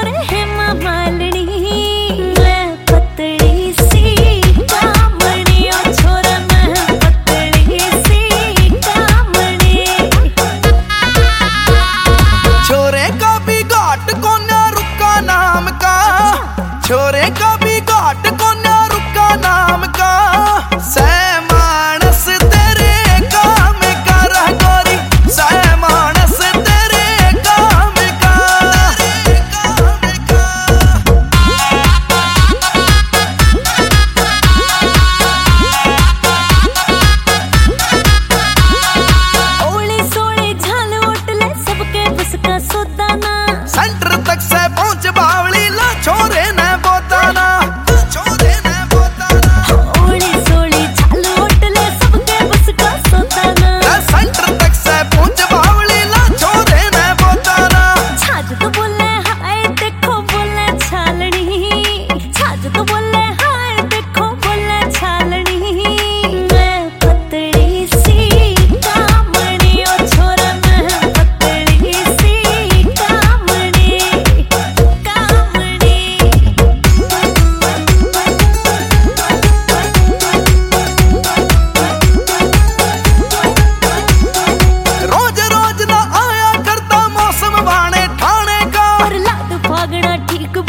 छोरे हेमा मालिनी मैं पतली सी कामणी ओ छोरा मैं पतली सी कामणी। छोरे का भी घाट कोन्या रुका नाम का, छोरे का भी घाट कोन्या रुका नाम का। मानस तेरे काम का रह गोरी, मानस तेरे काम का। ओली सोली झाल उठले सबके बस का सोदाना, सेंटर तक से पहुंच बावली ला छोरे ने बोताना, छोरे ने बोताना। ओली सोली झाल उठले सबके बस का सोदाना, सेंटर तक से पहुंच बावली ला छोरे ने बोताना। छाज तो बोले हाय देखो बोले छालनी, छाज तो बोले हाय देखो बोले छालनी। मैं पतली सी कामणी ओ छोरा मैं पतली सी कामणी कामणी। रोज रोज ना आया करता मौसम बाणे ठाणे का, पर लाद फागड़ा ठीक